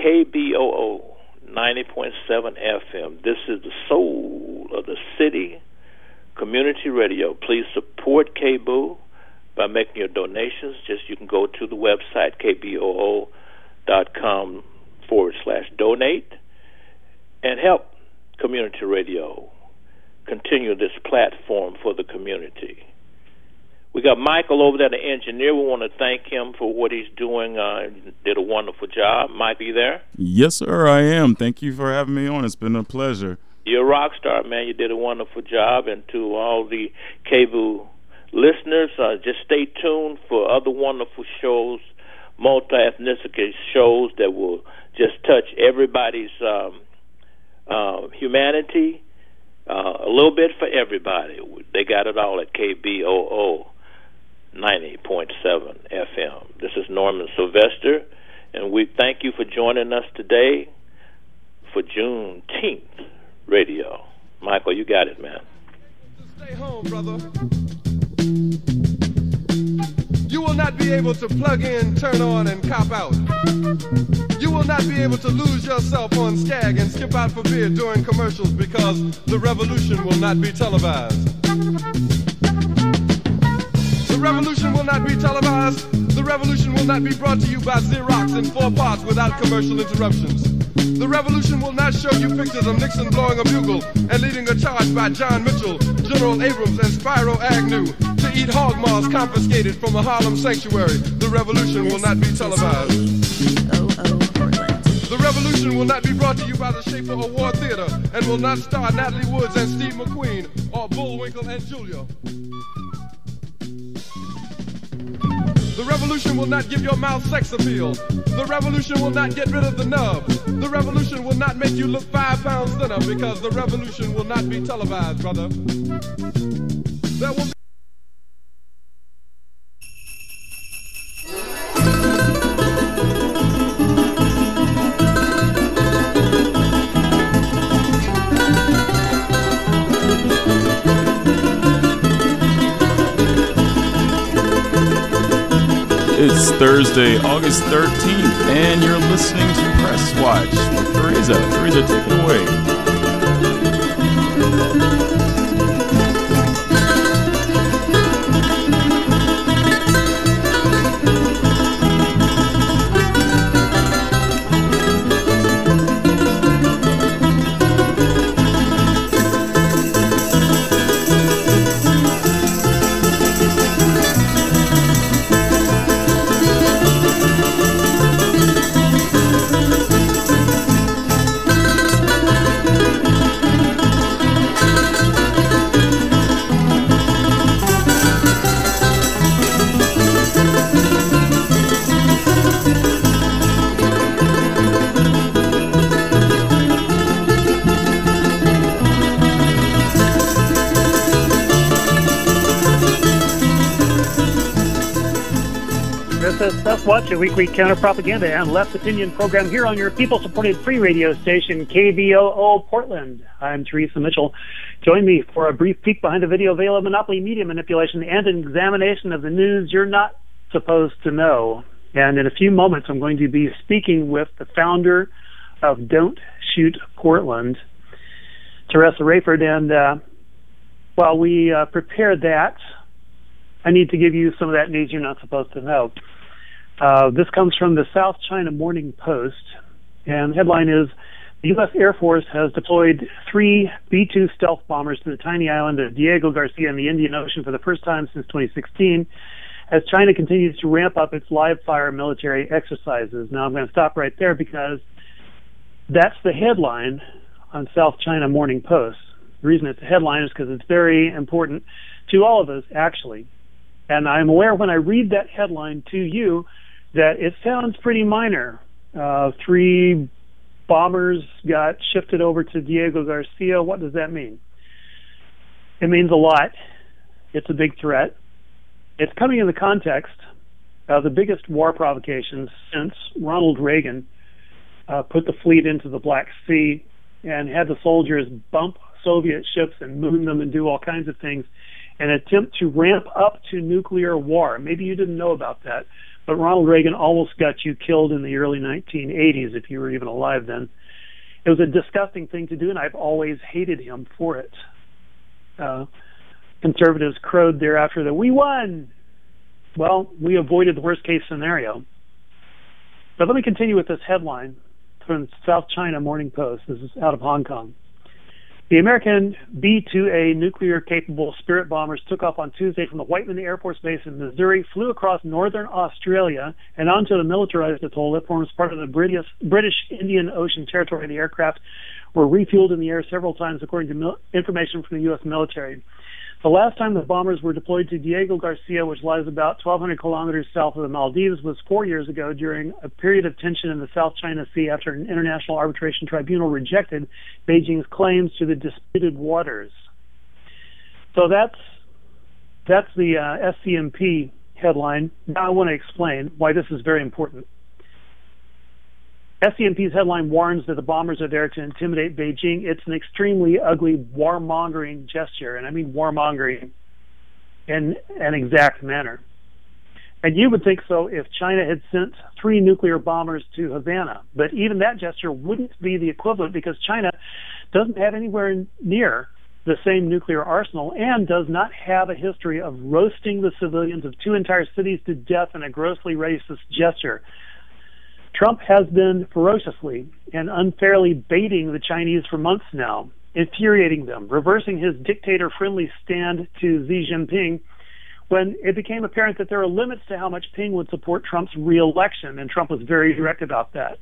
KBOO 90.7 FM. This is the soul of the city, community radio. Please support KBOO by making your donations. You can go to the website, kboo.com/donate, and help community radio continue this platform for the community. We got Michael over there, the engineer. We want to thank him for what he's doing. Did a wonderful job. Mike, you there? Yes, sir, I am. Thank you for having me on. It's been a pleasure. You're a rock star, man. You did a wonderful job. And to all the KBOO listeners, just stay tuned for other wonderful shows, multi-ethnicity shows that will just touch everybody's humanity, a little bit for everybody. They got it all at KBOO 90.7 FM. This is Norman Sylvester, and we thank you for joining us today for Juneteenth Radio. Michael, you got it, man. Stay home, brother. You will not be able to plug in, turn on, and cop out. You will not be able to lose yourself on Skag and skip out for beer during commercials because the revolution will not be televised. The revolution will not be televised. The revolution will not be brought to you by Xerox in 4 parts without commercial interruptions. The revolution will not show you pictures of Nixon blowing a bugle and leading a charge by John Mitchell, General Abrams, and Spyro Agnew to eat hog maws confiscated from a Harlem sanctuary. The revolution will not be televised. The revolution will not be brought to you by the Schaefer Award Theater and will not star Natalie Woods and Steve McQueen or Bullwinkle and Julia. The revolution will not give your mouth sex appeal. The revolution will not get rid of the nub. The revolution will not make you look 5 pounds thinner because the revolution will not be televised, brother. There will be It's Thursday, August 13th, and you're listening to Press Watch with Teresa. Teresa, take it away. Watch, a weekly counter-propaganda and left opinion program here on your people-supported free radio station, KBOO Portland. I'm Teresa Mitchell. Join me for a brief peek behind the video veil of monopoly media manipulation and an examination of the news you're not supposed to know. And in a few moments, I'm going to be speaking with the founder of Don't Shoot Portland, Teresa Rayford. And while we prepare that, I need to give you some of that news you're not supposed to know. This comes from the South China Morning Post, and the headline is, the U.S. Air Force has deployed 3 B-2 stealth bombers to the tiny island of Diego Garcia in the Indian Ocean for the first time since 2016, as China continues to ramp up its live-fire military exercises. Now, I'm going to stop right there because that's the headline on South China Morning Post. The reason it's a headline is because it's very important to all of us, actually. And I'm aware when I read that headline to you that it sounds pretty minor. 3 bombers got shifted over to Diego Garcia. What does that mean? It means a lot. It's a big threat. It's coming in the context of the biggest war provocations since Ronald Reagan put the fleet into the Black Sea and had the soldiers bump Soviet ships and moon them and do all kinds of things in an attempt to ramp up to nuclear war. Maybe you didn't know about that, But Ronald Reagan almost got you killed in the early 1980s, if you were even alive then. It was a disgusting thing to do, and I've always hated him for it. Conservatives crowed thereafter that we won. Well, we avoided the worst-case scenario. But let me continue with this headline from South China Morning Post. This is out of Hong Kong. The American B-2A nuclear-capable Spirit bombers took off on Tuesday from the Whiteman Air Force Base in Missouri, flew across northern Australia, and onto the militarized atoll that forms part of the British Indian Ocean Territory. The aircraft were refueled in the air several times, according to information from the U.S. military. The last time the bombers were deployed to Diego Garcia, which lies about 1,200 kilometers south of the Maldives, was 4 years ago during a period of tension in the South China Sea after an international arbitration tribunal rejected Beijing's claims to the disputed waters. So that's the SCMP headline. Now I want to explain why this is very important. SCMP's headline warns that the bombers are there to intimidate Beijing. It's an extremely ugly warmongering gesture, and I mean warmongering in an exact manner. And you would think so if China had sent 3 nuclear bombers to Havana, but even that gesture wouldn't be the equivalent because China doesn't have anywhere near the same nuclear arsenal and does not have a history of roasting the civilians of 2 entire cities to death in a grossly racist gesture. Trump has been ferociously and unfairly baiting the Chinese for months now, infuriating them, reversing his dictator-friendly stand to Xi Jinping when it became apparent that there are limits to how much Ping would support Trump's re-election, and Trump was very direct about that.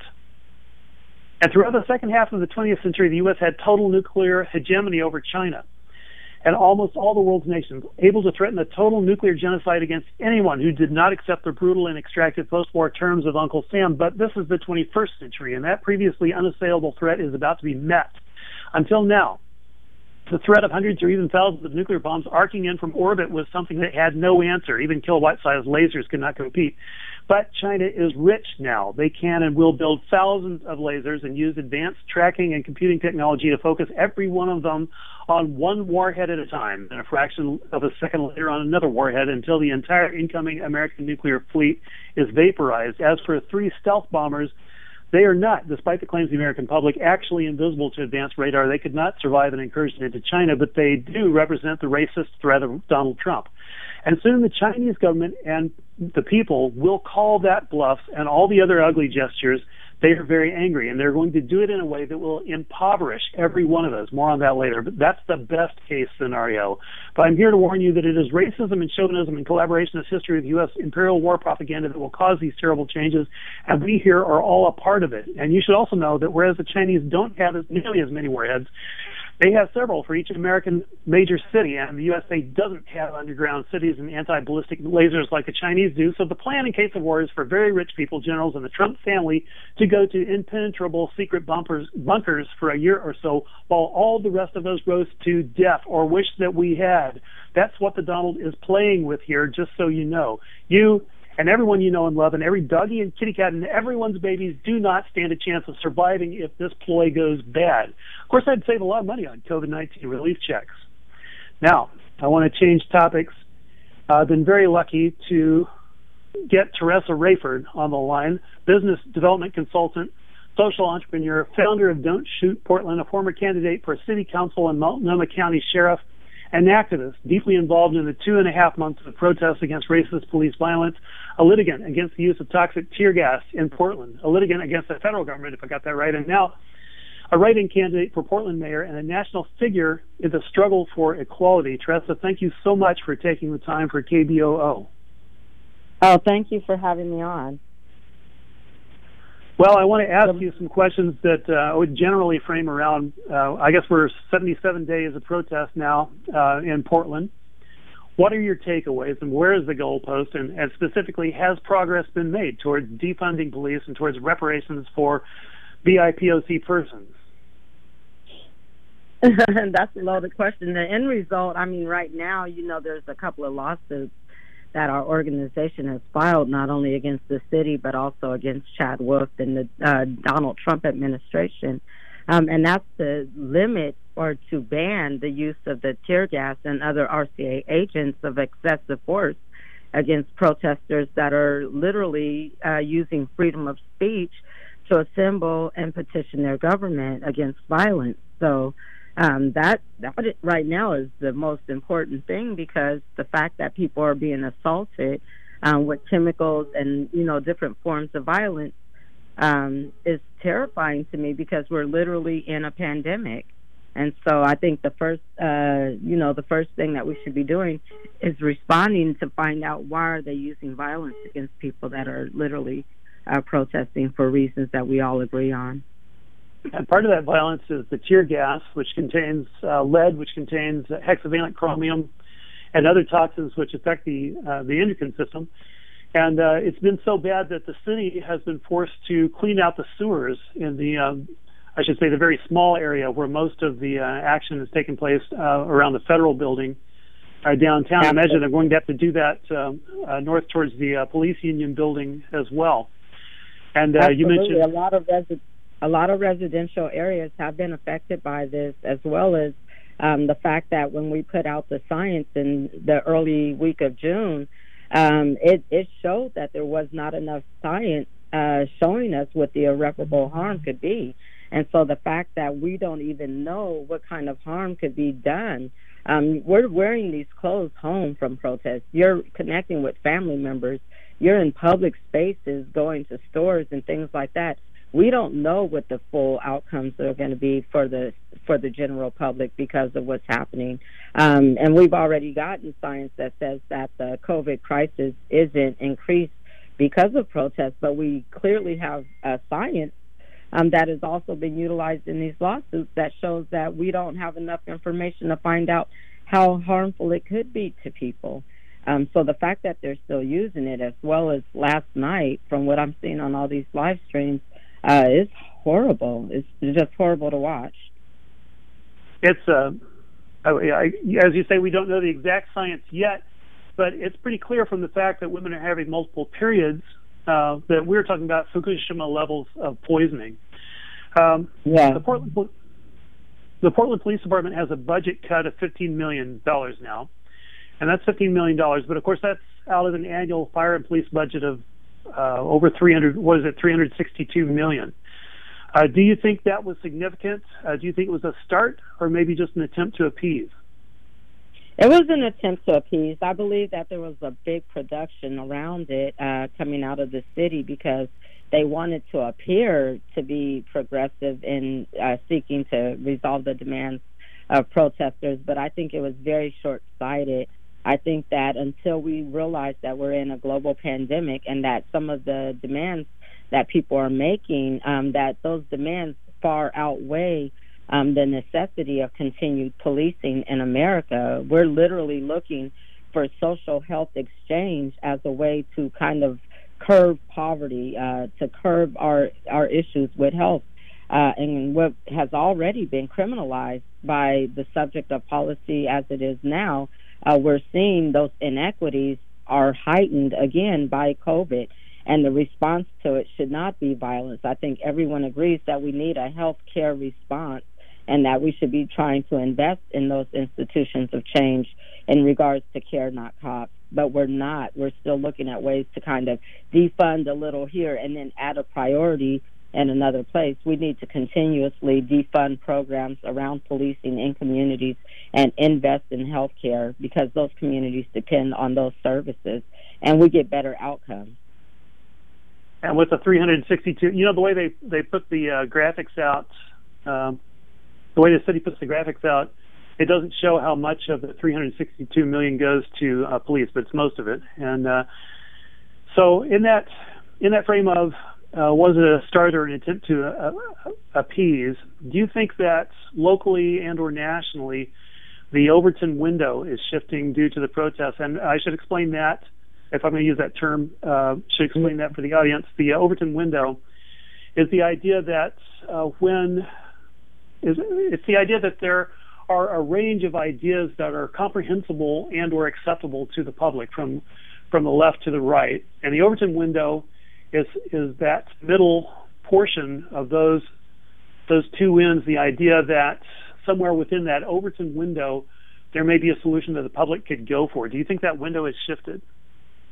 And throughout the second half of the 20th century, the U.S. had total nuclear hegemony over China, and almost all the world's nations, able to threaten a total nuclear genocide against anyone who did not accept the brutal and extractive post-war terms of Uncle Sam. But this is the 21st century, and that previously unassailable threat is about to be met. Until now, the threat of hundreds or even thousands of nuclear bombs arcing in from orbit was something that had no answer. Even kilowatt-sized lasers could not compete. But China is rich now. They can and will build thousands of lasers and use advanced tracking and computing technology to focus every one of them on one warhead at a time, and a fraction of a second later on another warhead, until the entire incoming American nuclear fleet is vaporized. As for 3 stealth bombers, they are not, despite the claims of the American public, actually invisible to advanced radar. They could not survive an incursion into China, but they do represent the racist threat of Donald Trump. And soon the Chinese government and the people will call that bluff, and all the other ugly gestures. They are very angry, and they're going to do it in a way that will impoverish every one of us. More on that later, but that's the best case scenario. But I'm here to warn you that it is racism and chauvinism and collaborationist history of U.S. imperial war propaganda that will cause these terrible changes, and we here are all a part of it. And you should also know that whereas the Chinese don't have nearly as many warheads, they have several for each American major city, and the USA doesn't have underground cities and anti-ballistic lasers like the Chinese do. So the plan in case of war is for very rich people, generals, and the Trump family to go to impenetrable secret bunkers for a year or so, while all the rest of us roast to death or wish that we had. That's what the Donald is playing with here, just so you know. You and everyone you know and love, and every doggy and kitty cat and everyone's babies do not stand a chance of surviving if this ploy goes bad. Of course, I'd save a lot of money on COVID-19 relief checks. Now, I want to change topics. I've been very lucky to get Teresa Rayford on the line, business development consultant, social entrepreneur, founder of Don't Shoot Portland, a former candidate for city council and Multnomah County sheriff, an activist deeply involved in the 2.5 months of protests against racist police violence, a litigant against the use of toxic tear gas in Portland, a litigant against the federal government, if I got that right, and now a write-in candidate for Portland mayor and a national figure in the struggle for equality. Teresa, thank you so much for taking the time for KBOO. Oh, thank you for having me on. Well, I want to ask you some questions that I would generally frame around, I guess we're 77 days of protest now in Portland. What are your takeaways, and where is the goalpost, and specifically, has progress been made towards defunding police and towards reparations for BIPOC persons? That's a loaded question. The end result, I mean, right now, you know, there's a couple of lawsuits that our organization has filed, not only against the city, but also against Chad Wolf and the Donald Trump administration. And that's to limit or to ban the use of the tear gas and other RCA agents of excessive force against protesters that are literally using freedom of speech to assemble and petition their government against violence. So that right now is the most important thing, because the fact that people are being assaulted with chemicals and, you know, different forms of violence is terrifying to me, because we're literally in a pandemic. And so I think the first thing that we should be doing is responding to find out why are they using violence against people that are literally protesting for reasons that we all agree on. And part of that violence is the tear gas, which contains lead, which contains hexavalent chromium, and other toxins which affect the endocrine system. And it's been so bad that the city has been forced to clean out the sewers in the the very small area where most of the action has taken place around the federal building downtown. I imagine they're going to have to do that north towards the police union building as well. And you mentioned a lot of residential areas have been affected by this, as well as the fact that when we put out the science in the early week of June, it showed that there was not enough science showing us what the irreparable harm could be. And so the fact that we don't even know what kind of harm could be done, we're wearing these clothes home from protests. You're connecting with family members. You're in public spaces, going to stores and things like that. We don't know what the full outcomes are going to be for the general public because of what's happening. And we've already gotten science that says that the COVID crisis isn't increased because of protests, but we clearly have science that has also been utilized in these lawsuits that shows that we don't have enough information to find out how harmful it could be to people. So the fact that they're still using it, as well as last night, from what I'm seeing on all these live streams, is horrible. It's just horrible to watch. It's, as you say, we don't know the exact science yet, but it's pretty clear from the fact that women are having multiple periods that we're talking about Fukushima levels of poisoning. The Portland Police Department has a budget cut of $15 million now, and that's $15 million. But of course, that's out of an annual fire and police budget of over $362 million. Do you think that was significant? Do you think it was a start, or maybe just an attempt to appease? It was an attempt to appease. I believe that there was a big production around it coming out of the city, because they wanted to appear to be progressive in seeking to resolve the demands of protesters. But I think it was very short-sighted. I think that until we realize that we're in a global pandemic and that some of the demands that people are making, that those demands far outweigh the necessity of continued policing in America. We're literally looking for social health exchange as a way to kind of curb poverty, to curb our issues with health. And what has already been criminalized by the subject of policy as it is now, we're seeing those inequities are heightened again by COVID. And the response to it should not be violence. I think everyone agrees that we need a health care response, and that we should be trying to invest in those institutions of change in regards to care, not cops. But we're not. We're still looking at ways to kind of defund a little here and then add a priority in another place. We need to continuously defund programs around policing in communities and invest in health care, because those communities depend on those services, and we get better outcomes. And with the 362, the way they put the graphics out, the way the city puts the graphics out, it doesn't show how much of the $362 million goes to police, but it's most of it. And so in that frame of was it a start or an attempt to appease, do you think that locally and or nationally the Overton window is shifting due to the protests? And I should explain that, if I'm going to use that term, should explain that for the audience. The Overton window is the idea that it's the idea that there are a range of ideas that are comprehensible and or acceptable to the public from the left to the right. And the Overton window is that middle portion of those two ends, the idea that somewhere within that Overton window there may be a solution that the public could go for. Do you think that window has shifted?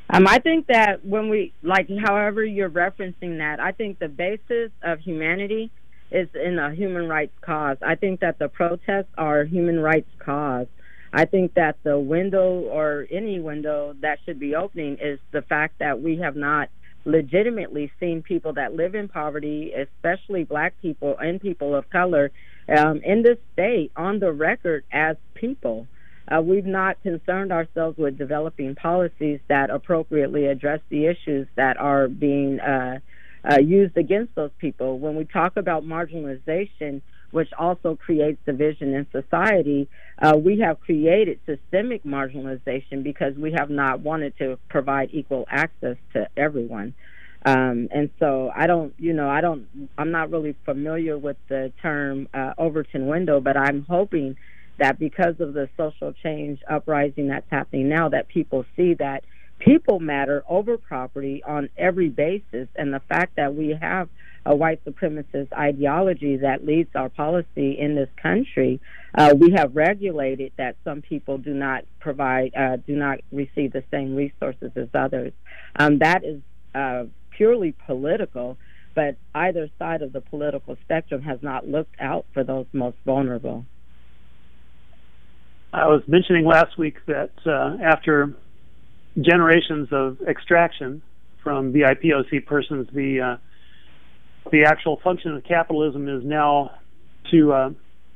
I think that when we, like, however you're referencing that, I think the basis of humanity is in a human rights cause. I think that the protests are a human rights cause. I think that the window, or any window that should be opening, is the fact that we have not legitimately seen people that live in poverty, especially black people and people of color, in this state on the record as people. We've not concerned ourselves with developing policies that appropriately address the issues that are being used against those people. When we talk about marginalization, which also creates division in society, we have created systemic marginalization because we have not wanted to provide equal access to everyone. And so I'm not really familiar with the term Overton window, but I'm hoping that because of the social change uprising that's happening now, that people see that people matter over property on every basis, and the fact that we have a white supremacist ideology that leads our policy in this country, we have regulated that some people do not receive the same resources as others. That is purely political, but either side of the political spectrum has not looked out for those most vulnerable. I was mentioning last week that after generations of extraction from BIPOC persons, the actual function of capitalism is now to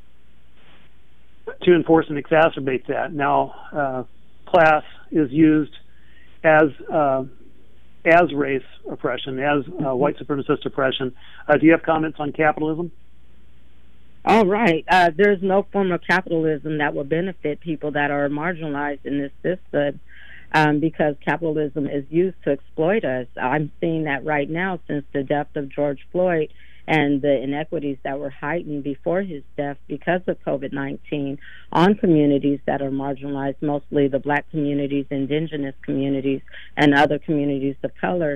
enforce and exacerbate that. Now, class is used as race oppression, as white supremacist oppression. Do you have comments on capitalism? All right. There's no form of capitalism that will benefit people that are marginalized in this system, because capitalism is used to exploit us. I'm seeing that right now since the death of George Floyd and the inequities that were heightened before his death because of COVID-19 on communities that are marginalized, mostly the black communities, indigenous communities, and other communities of color.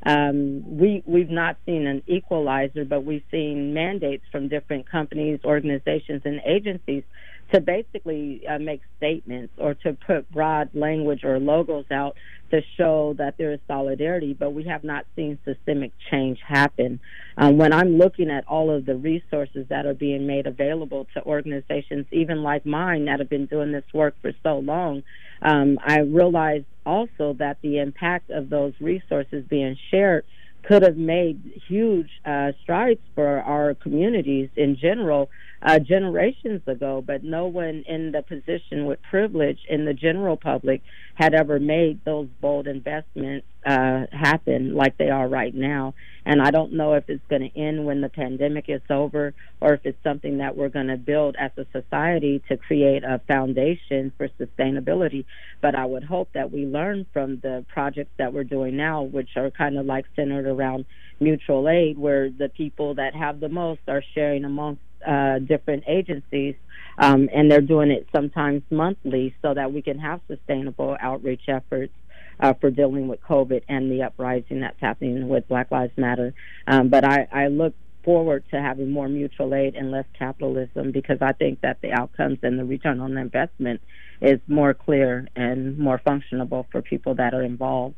We've not seen an equalizer, but we've seen mandates from different companies, organizations, and agencies to basically make statements or to put broad language or logos out to show that there is solidarity, but we have not seen systemic change happen. When I'm looking at all of the resources that are being made available to organizations, even like mine, that have been doing this work for so long, I realize also that the impact of those resources being shared could have made huge strides for our communities in general generations ago, but no one in the position with privilege in the general public had ever made those bold investments happen like they are right now. And I don't know if it's going to end when the pandemic is over, or if it's something that we're going to build as a society to create a foundation for sustainability. But I would hope that we learn from the projects that we're doing now, which are kind of like centered around mutual aid, where the people that have the most are sharing amongst different agencies, and they're doing it sometimes monthly so that we can have sustainable outreach efforts for dealing with COVID and the uprising that's happening with Black Lives Matter. But I look forward to having more mutual aid and less capitalism, because I think that the outcomes and the return on investment is more clear and more functionable for people that are involved.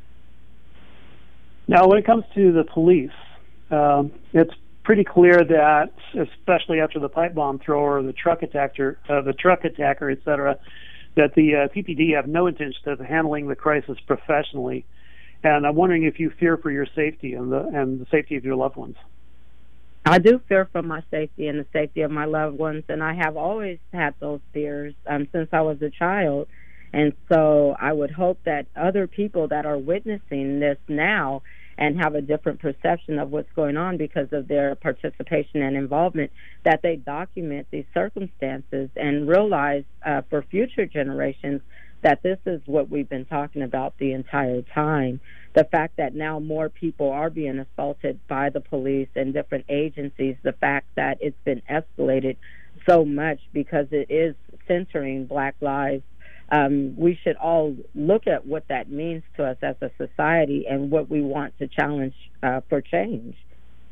Now, when it comes to the police, it's pretty clear that, especially after the pipe bomb thrower, the truck attacker, et cetera, that the PPD have no intention of handling the crisis professionally. And I'm wondering if you fear for your safety and the safety of your loved ones. I do fear for my safety and the safety of my loved ones, and I have always had those fears since I was a child. And so I would hope that other people that are witnessing this now and have a different perception of what's going on because of their participation and involvement, that they document these circumstances and realize for future generations that this is what we've been talking about the entire time. The fact that now more people are being assaulted by the police and different agencies, the fact that it's been escalated so much because it is centering Black lives. We should all look at what that means to us as a society and what we want to challenge for change.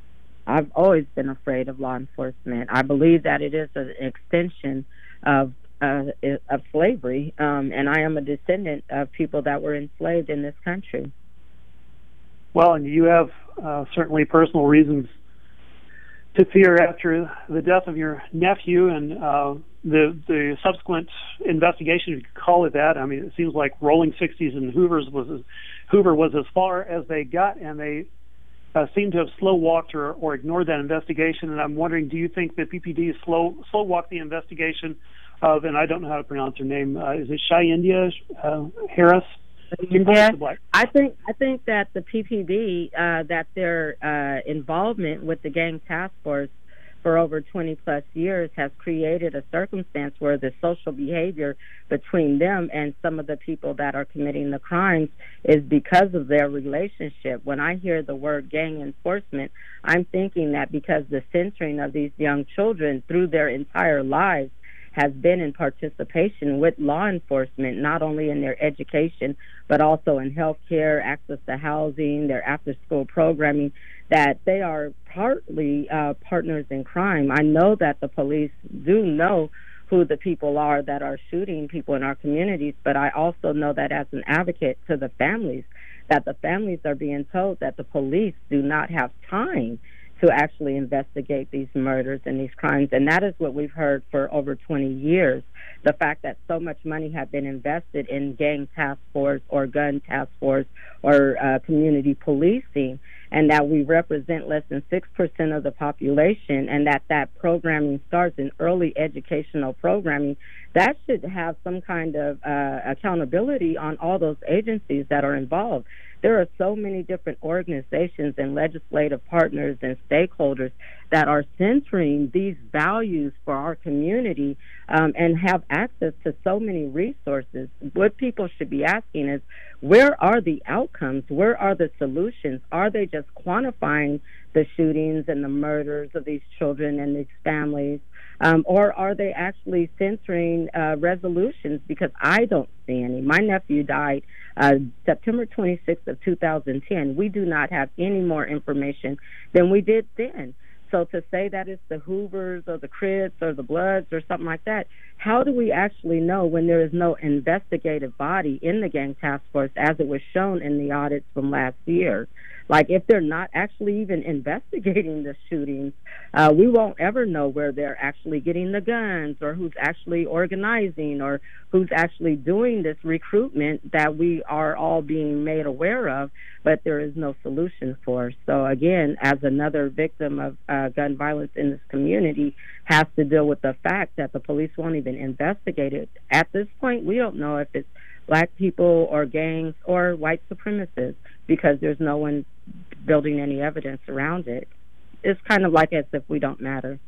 I've always been afraid of law enforcement. I believe that it is an extension of of slavery, and I am a descendant of people that were enslaved in this country. Well, and you have certainly personal reasons to fear after the death of your nephew and the subsequent investigation, if you could call it that. I mean, it seems like rolling 60s and Hoover was as far as they got, and they seem to have slow-walked or ignored that investigation. And I'm wondering, do you think that PPD slow-walked the investigation of, and I don't know how to pronounce her name, is it Shyendia Harris? Yes, I think that the PPD, that their involvement with the gang task force for over 20 plus years has created a circumstance where the social behavior between them and some of the people that are committing the crimes is because of their relationship. When I hear the word gang enforcement, I'm thinking that because the censoring of these young children through their entire lives has been in participation with law enforcement, not only in their education, but also in health care, access to housing, their after-school programming, that they are partly partners in crime. I know that the police do know who the people are that are shooting people in our communities, but I also know that as an advocate to the families, that the families are being told that the police do not have time to actually investigate these murders and these crimes. And that is what we've heard for over 20 years. The fact that so much money had been invested in gang task force or gun task force or community policing, and that we represent less than 6% of the population, and that programming starts in early educational programming, that should have some kind of accountability on all those agencies that are involved. There are so many different organizations and legislative partners and stakeholders that are centering these values for our community and have access to so many resources. What people should be asking is, where are the outcomes? Where are the solutions? Are they just quantifying the shootings and the murders of these children and these families? Or are they actually censoring resolutions? Because I don't see any. My nephew died September 26th of 2010. We do not have any more information than we did then. So to say that it's the Hoovers or the Crips or the Bloods or something like that, how do we actually know when there is no investigative body in the gang task force as it was shown in the audits from last year? Like, if they're not actually even investigating the shootings, we won't ever know where they're actually getting the guns or who's actually organizing or who's actually doing this recruitment that we are all being made aware of, but there is no solution for. So, again, as another victim of gun violence in this community, has to deal with the fact that the police won't even investigate it. At this point, we don't know if it's black people or gangs or white supremacists because there's no one building any evidence around it. It's kind of like as if we don't matter.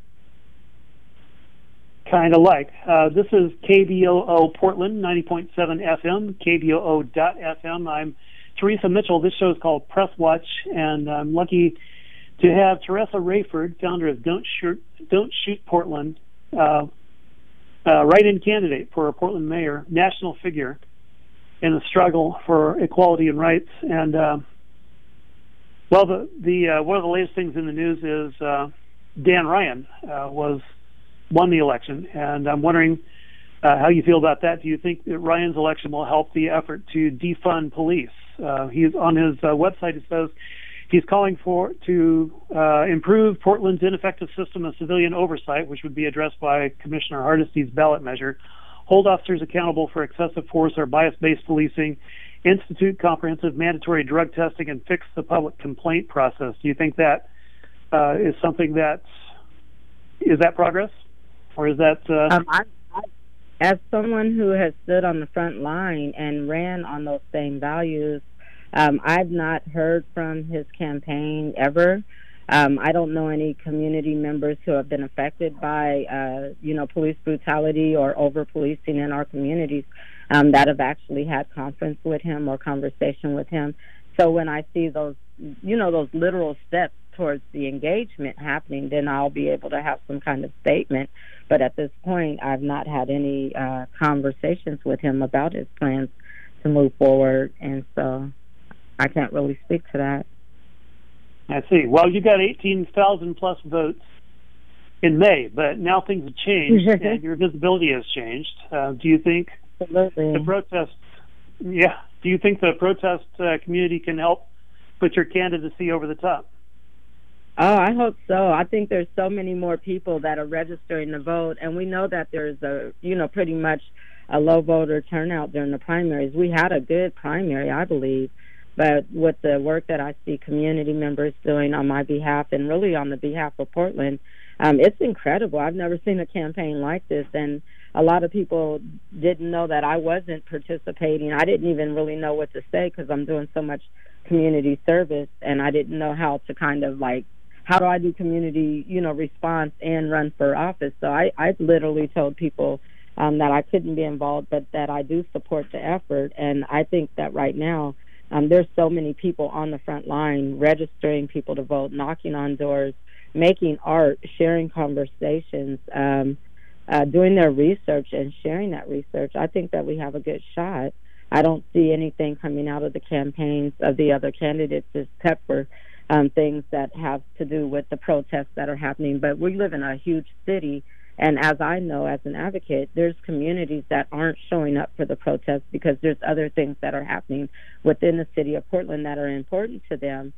Kind of like. This is KBOO Portland, 90.7 FM, KBOO.FM. I'm Teresa Mitchell. This show is called Press Watch, and I'm lucky to have Teresa Rayford, founder of Don't Shoot Portland, write-in candidate for a Portland mayor, national figure in the struggle for equality and rights. And well, the one of the latest things in the news is Dan Ryan won the election, and I'm wondering how you feel about that. Do you think that Ryan's election will help the effort to defund police? He's on his website. It says he's calling to improve Portland's ineffective system of civilian oversight, which would be addressed by Commissioner Hardesty's ballot measure, hold officers accountable for excessive force or bias-based policing, institute comprehensive mandatory drug testing, and fix the public complaint process. Do you think that is something is that progress? Or is that... as someone who has stood on the front line and ran on those same values, I've not heard from his campaign ever. I don't know any community members who have been affected by, police brutality or over-policing in our communities that have actually had conference with him or conversation with him. So when I see those literal steps towards the engagement happening, then I'll be able to have some kind of statement. But at this point, I've not had any conversations with him about his plans to move forward, and so I can't really speak to that. I see. Well, you got 18,000 plus votes in May, but now things have changed and your visibility has changed. Do you think Absolutely. the protest? Yeah. Do you think the protest community can help put your candidacy over the top? Oh, I hope so. I think there's so many more people that are registering to vote, and we know that there's pretty much a low voter turnout during the primaries. We had a good primary, I believe, but with the work that I see community members doing on my behalf and really on the behalf of Portland, it's incredible. I've never seen a campaign like this, and a lot of people didn't know that I wasn't participating. I didn't even really know what to say because I'm doing so much community service, and I didn't know how to kind of how do I do community, response and run for office. So I literally told people that I couldn't be involved, but that I do support the effort. And I think that right now there's so many people on the front line registering people to vote, knocking on doors, making art, sharing conversations, doing their research and sharing that research. I think that we have a good shot. I don't see anything coming out of the campaigns of the other candidates except for things that have to do with the protests that are happening. But we live in a huge city, and as I know as an advocate, there's communities that aren't showing up for the protests because there's other things that are happening within the city of Portland that are important to them.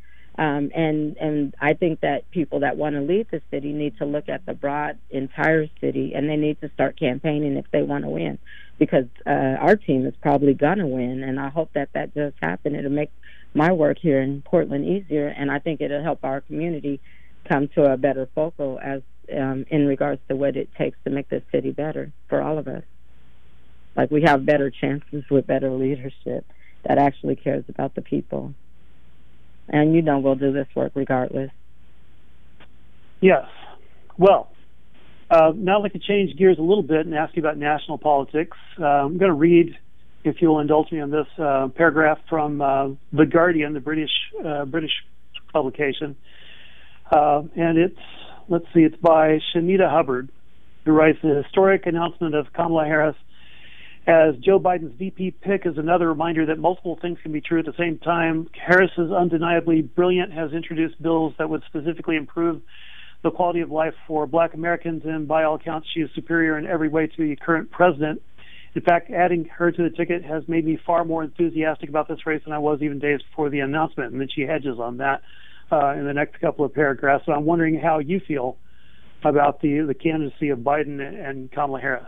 And I think that people that want to lead the city need to look at the broad entire city, and they need to start campaigning if they want to win, because our team is probably going to win, and I hope that does happen. It'll make my work here in Portland easier, and I think it'll help our community come to a better focal as in regards to what it takes to make this city better for all of us. Like, we have better chances with better leadership that actually cares about the people. And we'll do this work regardless. Yes. Well, now I'd like to change gears a little bit and ask you about national politics. I'm going to read, if you'll indulge me on this, paragraph from The Guardian, the British publication. And it's by Shanita Hubbard, who writes, "The historic announcement of Kamala Harris as Joe Biden's VP pick is another reminder that multiple things can be true at the same time. Harris is undeniably brilliant, has introduced bills that would specifically improve the quality of life for Black Americans, and by all accounts, she is superior in every way to the current president. In fact, adding her to the ticket has made me far more enthusiastic about this race than I was even days before the announcement." And then she hedges on that in the next couple of paragraphs. So I'm wondering how you feel about the candidacy of Biden and Kamala Harris.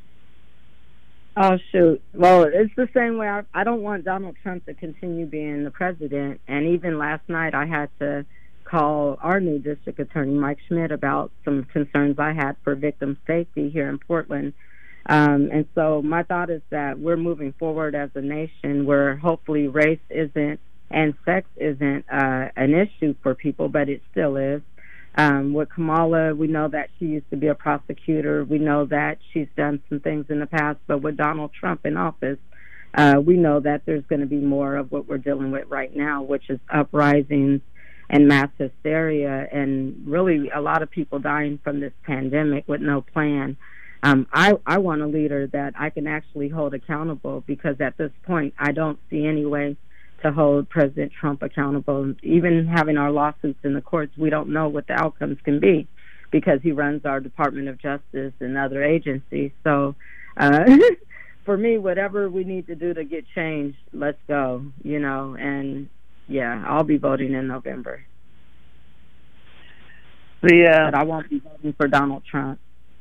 Oh, shoot. Well, it's the same way. I don't want Donald Trump to continue being the president. And even last night I had to call our new district attorney, Mike Schmidt, about some concerns I had for victim safety here in Portland. And so my thought is that we're moving forward as a nation where hopefully race isn't and sex isn't an issue for people, but it still is. With Kamala, we know that she used to be a prosecutor. We know that she's done some things in the past, but with Donald Trump in office, we know that there's going to be more of what we're dealing with right now, which is uprisings and mass hysteria, and really a lot of people dying from this pandemic with no plan. I want a leader that I can actually hold accountable, because at this point I don't see any way to hold President Trump accountable. Even having our lawsuits in the courts, we don't know what the outcomes can be, because he runs our Department of Justice and other agencies. So for me, whatever we need to do to get change, let's go, and yeah, I'll be voting in November. But I won't be voting for Donald Trump.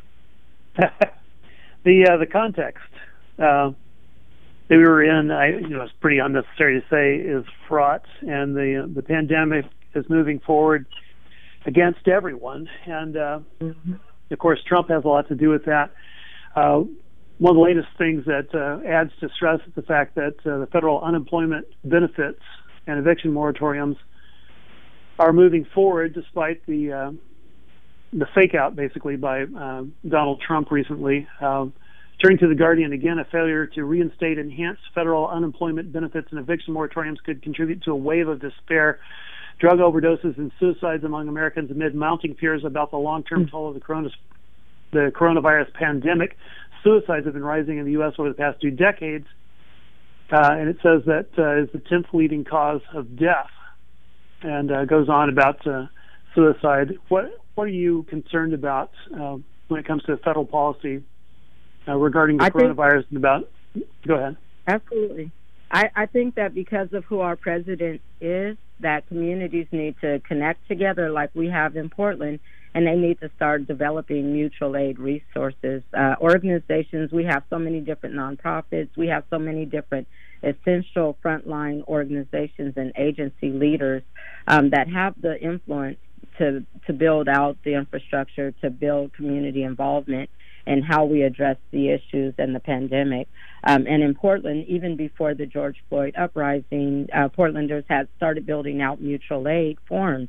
The context that we were in, it's pretty unnecessary to say, is fraught, and the pandemic is moving forward against everyone, and of course Trump has a lot to do with that. One of the latest things that adds to stress is the fact that the federal unemployment benefits and eviction moratoriums are moving forward despite the fake out, basically, by Donald Trump recently. Turning to The Guardian again, a failure to reinstate enhanced federal unemployment benefits and eviction moratoriums could contribute to a wave of despair, drug overdoses, and suicides among Americans amid mounting fears about the long-term toll of the coronavirus pandemic. Suicides have been rising in the U.S. over the past 2 decades, and it says that is the 10th leading cause of death, and goes on about suicide. what are you concerned about when it comes to federal policy regarding the coronavirus and about? Go ahead. Absolutely. I think that because of who our president is, that communities need to connect together like we have in Portland, and they need to start developing mutual aid resources. Organizations, we have so many different nonprofits, we have so many different essential frontline organizations and agency leaders that have the influence to build out the infrastructure, to build community involvement and how we address the issues and the pandemic. And in Portland, even before the George Floyd uprising, Portlanders had started building out mutual aid forms.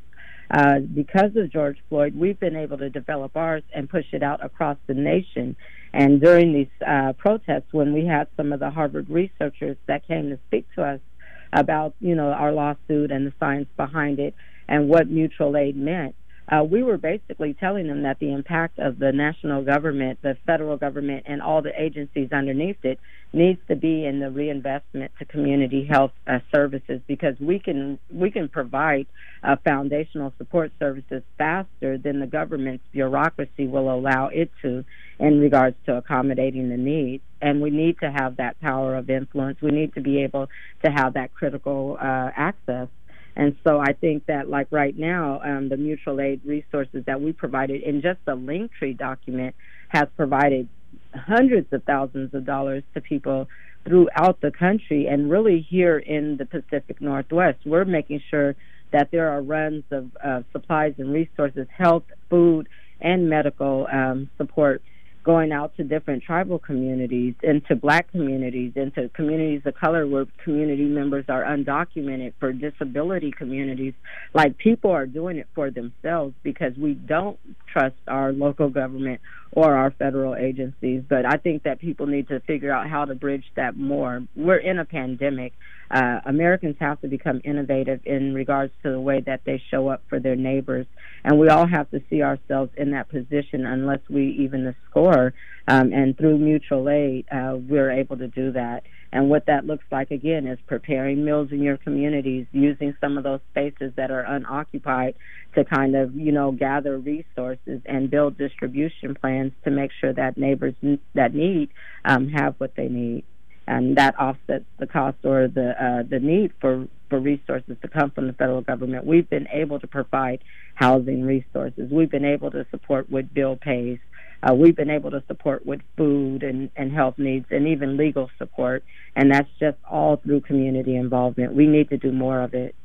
Because of George Floyd, we've been able to develop ours and push it out across the nation. And during these protests, when we had some of the Harvard researchers that came to speak to us about, our lawsuit and the science behind it and what mutual aid meant, we were basically telling them that the impact of the national government, the federal government, and all the agencies underneath it needs to be in the reinvestment to community health services, because we can provide foundational support services faster than the government's bureaucracy will allow it to in regards to accommodating the needs. And we need to have that power of influence. We need to be able to have that critical access. And so I think that, like right now, the mutual aid resources that we provided in just the Linktree document has provided hundreds of thousands of dollars to people throughout the country. And really here in the Pacific Northwest, we're making sure that there are runs of supplies and resources, health, food, and medical support going out to different tribal communities, into black communities, into communities of color where community members are undocumented, for disability communities. Like, people are doing it for themselves because we don't trust our local government or our federal agencies. But I think that people need to figure out how to bridge that more. We're in a pandemic. Americans have to become innovative in regards to the way that they show up for their neighbors, and we all have to see ourselves in that position unless we even score. And through mutual aid, we're able to do that. And what that looks like, again, is preparing meals in your communities, using some of those spaces that are unoccupied to kind of, gather resources and build distribution plans to make sure that neighbors that need have what they need. And that offsets the cost or the need for resources to come from the federal government. We've been able to provide housing resources. We've been able to support with bill pays. We've been able to support with food and health needs and even legal support. And that's just all through community involvement. We need to do more of it.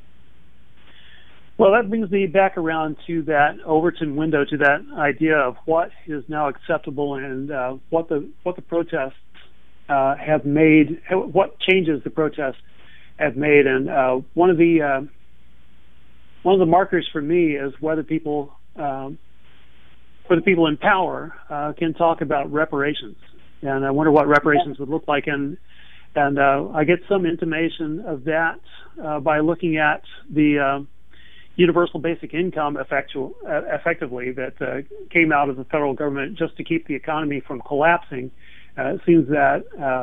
Well, that brings me back around to that Overton window, to that idea of what is now acceptable and what the protests have made, what changes the protests have made. And one of the markers for me is whether people, for the people in power, can talk about reparations. And I wonder what reparations would look like. And I get some intimation of that by looking at the universal basic income effectively that came out of the federal government just to keep the economy from collapsing. It seems that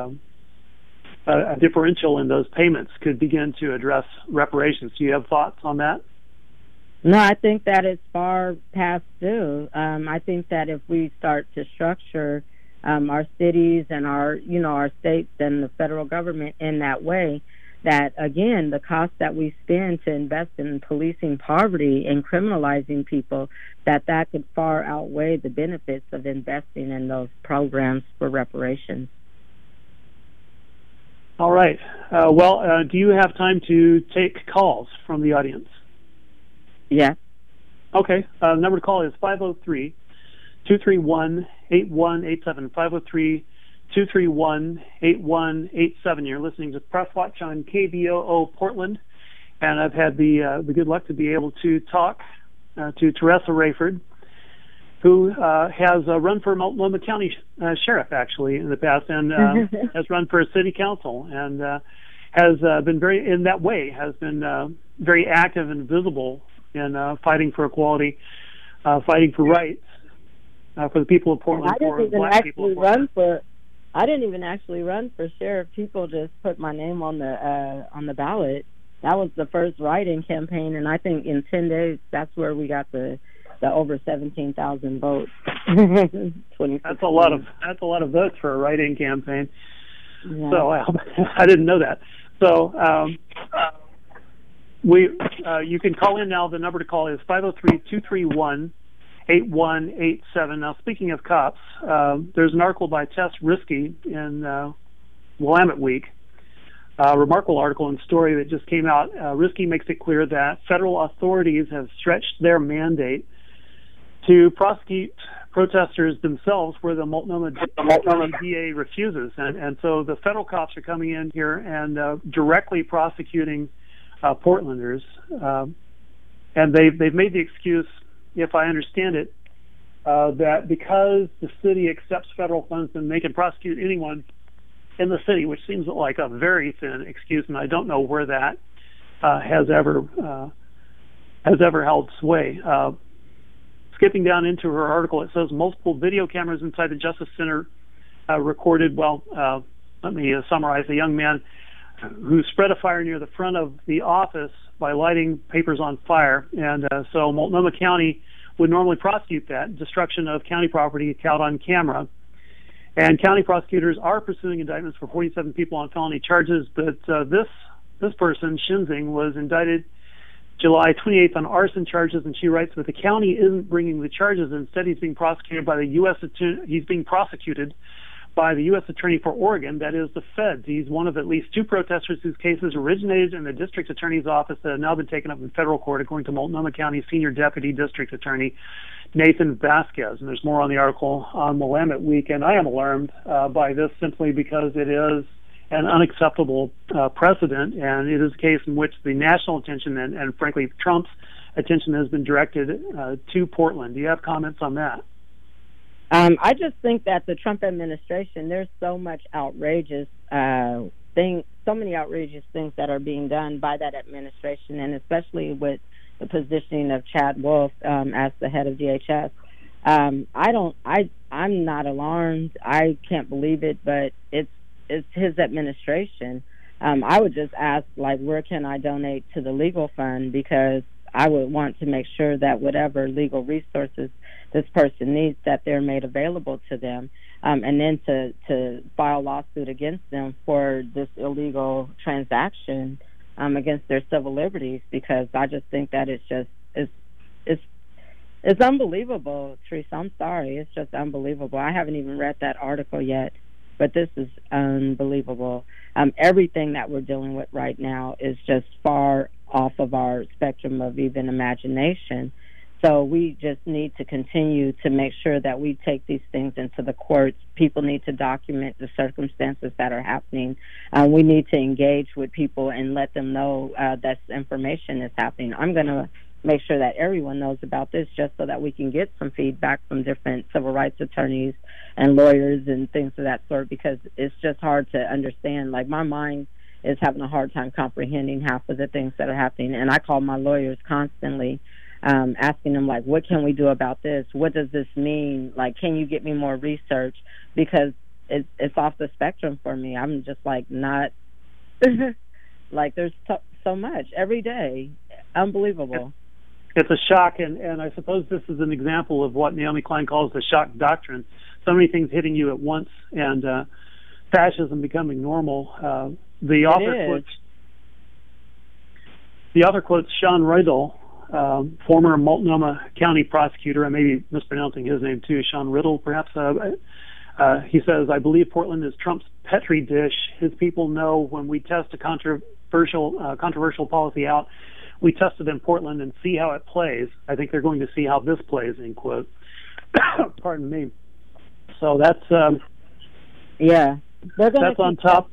a differential in those payments could begin to address reparations. Do you have thoughts on that? No, I think that is far past due. I think that if we start to structure our cities and our states and the federal government in that way, that, again, the cost that we spend to invest in policing poverty and criminalizing people, that could far outweigh the benefits of investing in those programs for reparations. All right. Do you have time to take calls from the audience? Yes. Okay. The number to call is 503-231-8187, 503-231-8187. You're listening to Press Watch on KBOO Portland, and I've had the good luck to be able to talk to Teresa Rayford, who has run for Multnomah County Sheriff, actually, in the past, and has run for City Council, and has been very active and visible in fighting for equality, fighting for rights for the people of Portland, for black people of Portland. I didn't even actually run for sheriff. People just put my name on the ballot. That was the first write-in campaign, and I think in 10 days, that's where we got the the over 17,000 votes. That's a lot of votes for a write-in campaign. Yeah. So I didn't know that. So you can call in now. The number to call is 503-231-8187. Now, speaking of cops, there's an article by Tess Risky in Willamette Week, a remarkable article and story that just came out. Risky makes it clear that federal authorities have stretched their mandate to prosecute protesters themselves where the Multnomah DA refuses. And so the federal cops are coming in here and directly prosecuting Portlanders. And they've made the excuse, if I understand it, that because the city accepts federal funds, then they can prosecute anyone in the city, which seems like a very thin excuse, and I don't know where that has ever held sway. Skipping down into her article, it says multiple video cameras inside the Justice Center recorded, let me summarize, a young man who spread a fire near the front of the office by lighting papers on fire. And so Multnomah County would normally prosecute that, destruction of county property caught on camera. And county prosecutors are pursuing indictments for 47 people on felony charges, but this person, Shinzing, was indicted July 28th on arson charges, and she writes, but the county isn't bringing the charges. Instead, he's being prosecuted by the U.S. Attorney for Oregon, that is the feds. He's one of at least two protesters whose cases originated in the district attorney's office that have now been taken up in federal court, according to Multnomah County Senior Deputy District Attorney Nathan Vasquez. And there's more on the article on Willamette Week, and I am alarmed by this simply because it is an unacceptable precedent, and it is a case in which the national attention and frankly Trump's attention has been directed to Portland. Do you have comments on that? I just think that the Trump administration, there's so much outrageous so many outrageous things that are being done by that administration, and especially with the positioning of Chad Wolf as the head of DHS. I'm not alarmed. I can't believe it, but it's his administration. I would just ask, where can I donate to the legal fund? Because I would want to make sure that whatever legal resources this person needs, that they're made available to them, and then to file a lawsuit against them for this illegal transaction against their civil liberties, because I just think that it's unbelievable, Teresa. I'm sorry. It's just unbelievable. I haven't even read that article yet, but this is unbelievable. Everything that we're dealing with right now is just far off of our spectrum of even imagination. So we just need to continue to make sure that we take these things into the courts. People need to document the circumstances that are happening. We need to engage with people and let them know that information is happening. I'm going to make sure that everyone knows about this, just so that we can get some feedback from different civil rights attorneys and lawyers and things of that sort, because it's just hard to understand. My mind is having a hard time comprehending half of the things that are happening, and I call my lawyers constantly, asking them, what can we do about this? What does this mean? Can you get me more research? Because it's off the spectrum for me. I'm just not there's so much every day. Unbelievable. It's a shock, and I suppose this is an example of what Naomi Klein calls the shock doctrine. So many things hitting you at once, and fascism becoming normal. The author quotes Sean Riddle, former Multnomah County prosecutor. I may be mispronouncing his name too, Sean Riddle, perhaps. He says, I believe Portland is Trump's petri dish. His people know when we test a controversial policy out, we test it in Portland and see how it plays. I think they're going to see how this plays, end quote. Pardon me. So that's that's on top.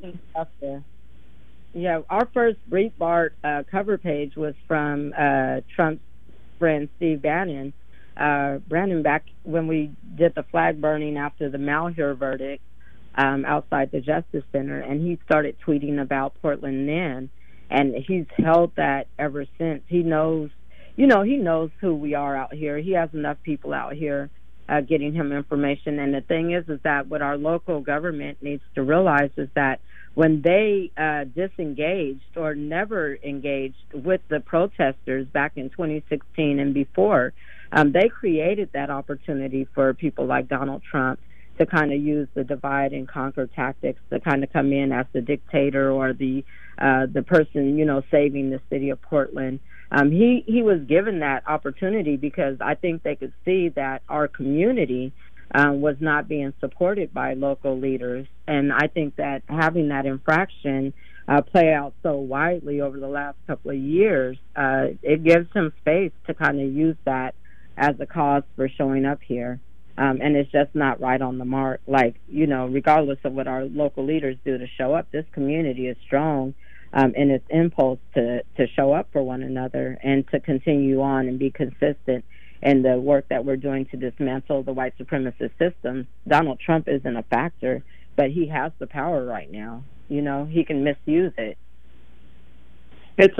Yeah, our first Breitbart cover page was from Trump's friend Steve Bannon. Brandon, back when we did the flag burning after the Malheur verdict outside the Justice Center, and he started tweeting about Portland then, and he's held that ever since. He knows who we are out here. He has enough people out here getting him information. And the thing is that what our local government needs to realize is that when they disengaged or never engaged with the protesters back in 2016 and before, They created that opportunity for people like Donald Trump to kind of use the divide and conquer tactics to kind of come in as the dictator or the person, saving the city of Portland. He was given that opportunity because I think they could see that our community was not being supported by local leaders. And I think that having that infraction play out so widely over the last couple of years, it gives him space to kind of use that as a cause for showing up here. And it's just not right on the mark. Like, regardless of what our local leaders do to show up, this community is strong in its impulse to show up for one another and to continue on and be consistent in the work that we're doing to dismantle the white supremacist system. Donald Trump isn't a factor, but he has the power right now. He can misuse it. It's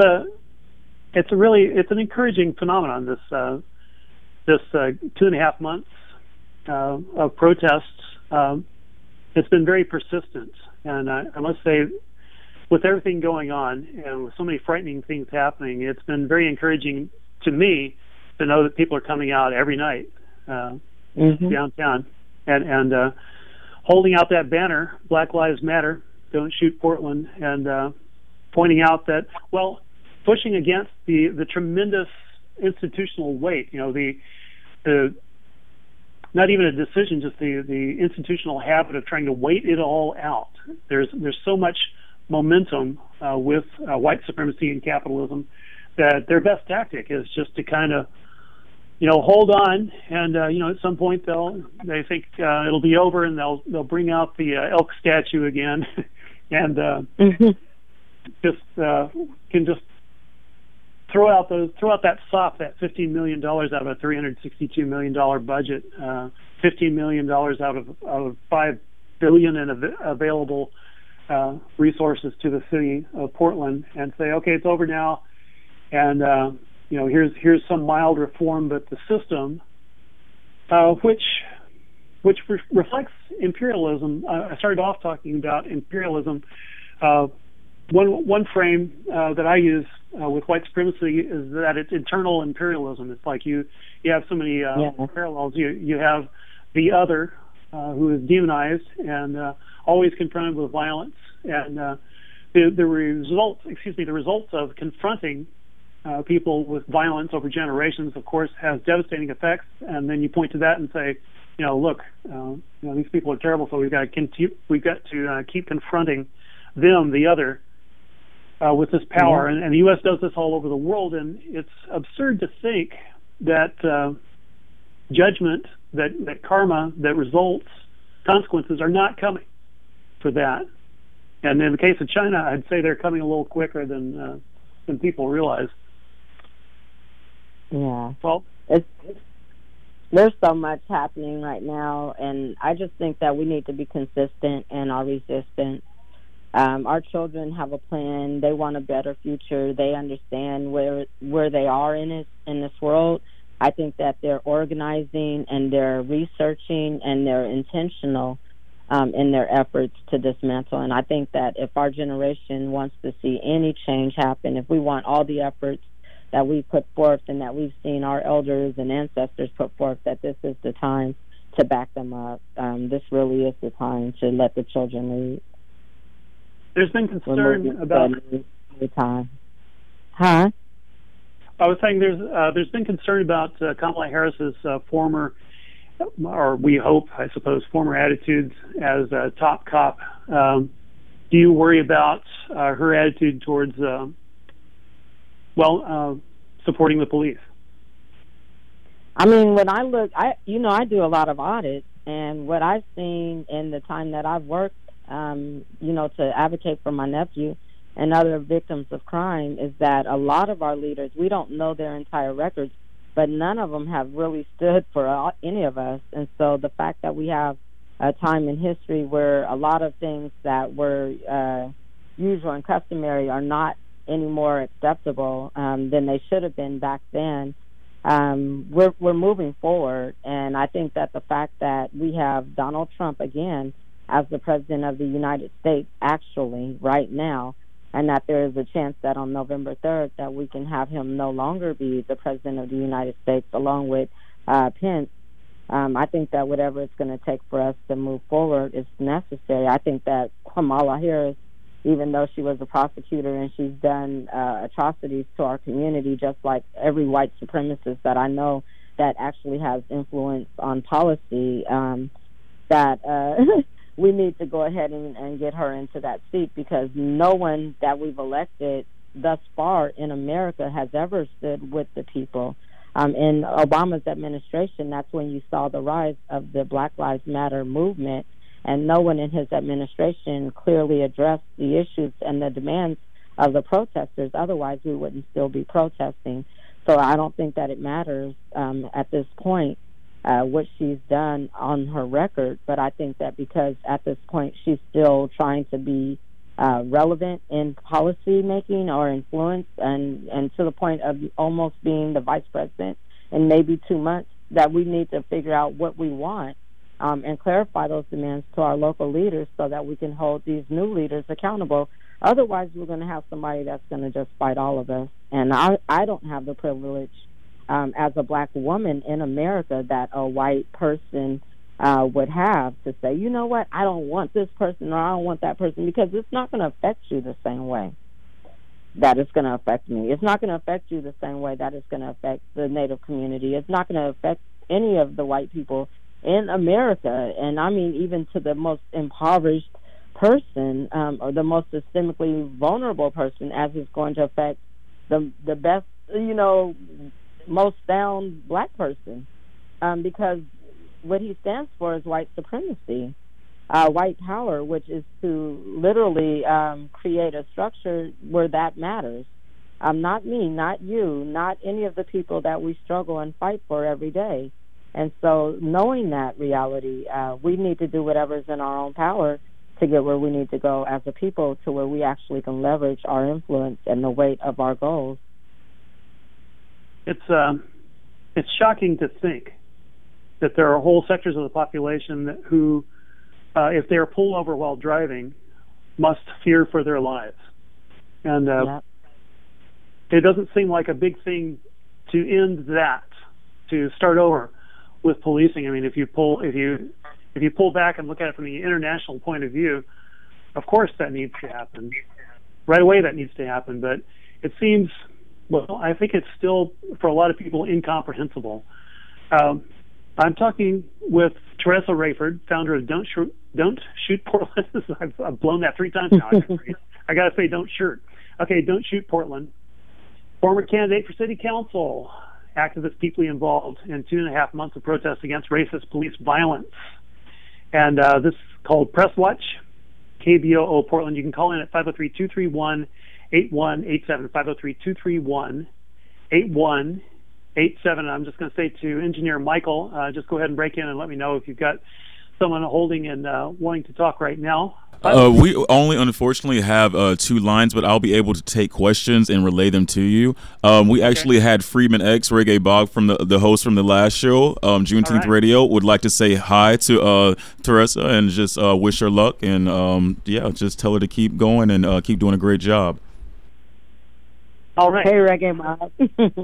an encouraging phenomenon, this 2.5 months of protests. It's been very persistent, and I must say, with everything going on and with so many frightening things happening, it's been very encouraging to me to know that people are coming out every night downtown and holding out that banner, Black Lives Matter, Don't Shoot Portland, and pointing out that, pushing against the tremendous institutional weight, the not even a decision, just the institutional habit of trying to wait it all out. There's so much momentum with white supremacy and capitalism that their best tactic is just to kind of, hold on, and at some point they think it'll be over, and they'll bring out the elk statue again, and can just throw out that SOP, that $15 million out of a $362 million budget, $15 million out of $5 billion in available resources to the city of Portland, and say, okay, it's over now, and here's some mild reform, but the system, which reflects imperialism. I started off talking about imperialism. One frame that I use with white supremacy is that it's internal imperialism. It's like you have so many parallels. You have the other who is demonized and always confronted with violence, and the results of confronting people with violence over generations, of course, has devastating effects. And then you point to that and say, look, these people are terrible, so we've got to keep confronting them, the other, with this power. And the U.S. does this all over the world, and it's absurd to think that judgment, that karma, that results, consequences are not coming for that. And in the case of China, I'd say they're coming a little quicker than people realize. Yeah. Well, there's so much happening right now, and I just think that we need to be consistent in our resistance. Our children have a plan. They want a better future. They understand where they are in this world. I think that they're organizing and they're researching and they're intentional in their efforts to dismantle. And I think that if our generation wants to see any change happen, if we want all the efforts that we put forth and that we've seen our elders and ancestors put forth, that this is the time to back them up. This really is the time to let the children lead. There's been concern about the time. Huh? I was saying there's been concern about Kamala Harris's former, or we hope, I suppose, former attitudes as a top cop. Do you worry about her attitude towards, supporting the police? I mean, when I look, I do a lot of audits, and what I've seen in the time that I've worked, to advocate for my nephew and other victims of crime, is that a lot of our leaders, we don't know their entire records, but none of them have really stood for any of us. And so the fact that we have a time in history where a lot of things that were usual and customary are not any more acceptable than they should have been back then, we're moving forward. And I think that the fact that we have Donald Trump again as the President of the United States actually right now, and that there is a chance that on November 3rd that we can have him no longer be the President of the United States, along with Pence. I think that whatever it's going to take for us to move forward is necessary. I think that Kamala Harris, even though she was a prosecutor and she's done atrocities to our community, just like every white supremacist that I know that actually has influence on policy, that we need to go ahead and get her into that seat, because no one that we've elected thus far in America has ever stood with the people. In Obama's administration, that's when you saw the rise of the Black Lives Matter movement, and no one in his administration clearly addressed the issues and the demands of the protesters. Otherwise, we wouldn't still be protesting. So I don't think that it matters at this point what she's done on her record, but I think that because at this point she's still trying to be relevant in policy making or influence, and to the point of almost being the vice president in maybe 2 months, that we need to figure out what we want and clarify those demands to our local leaders so that we can hold these new leaders accountable. Otherwise, we're going to have somebody that's going to just fight all of us. And I don't have the privilege as a black woman in America that a white person would have to say, you know what, I don't want this person or I don't want that person, because it's not going to affect you the same way that it's going to affect me. It's not going to affect you the same way that it's going to affect the Native community. It's not going to affect any of the white people in America. And I mean, even to the most impoverished person or the most systemically vulnerable person, as it's going to affect the best, most sound black person, because what he stands for is white supremacy, white power, which is to literally create a structure where that matters. Not me, not you, not any of the people that we struggle and fight for every day. And so knowing that reality, we need to do whatever's in our own power to get where we need to go as a people, to where we actually can leverage our influence and the weight of our goals. It's shocking to think that there are whole sectors of the population who, if they are pulled over while driving, must fear for their lives. And it doesn't seem like a big thing to end that, to start over with policing. I mean, if you pull back and look at it from the international point of view, of course that needs to happen. Right away that needs to happen. But it seems, well, I think it's still, for a lot of people, incomprehensible. I'm talking with Teresa Rayford, founder of Don't Shoot Portland. I've blown that 3 times now. I got to say Don't Shoot. Okay, Don't Shoot Portland. Former candidate for city council, activist deeply involved in 2.5 months of protests against racist police violence. And this is called Press Watch, KBOO Portland. You can call in at 503-231-8187, 503-231-8187. I'm just going to say to Engineer Michael, just go ahead and break in and let me know if you've got someone holding and wanting to talk right now. We only unfortunately have 2 lines, but I'll be able to take questions and relay them to you. We actually had Freeman X, Reggae Bog, from the host from the last show, Juneteenth Radio, would like to say hi to Teresa and just wish her luck, and just tell her to keep going and keep doing a great job. All right. Hey, Reggae Bog.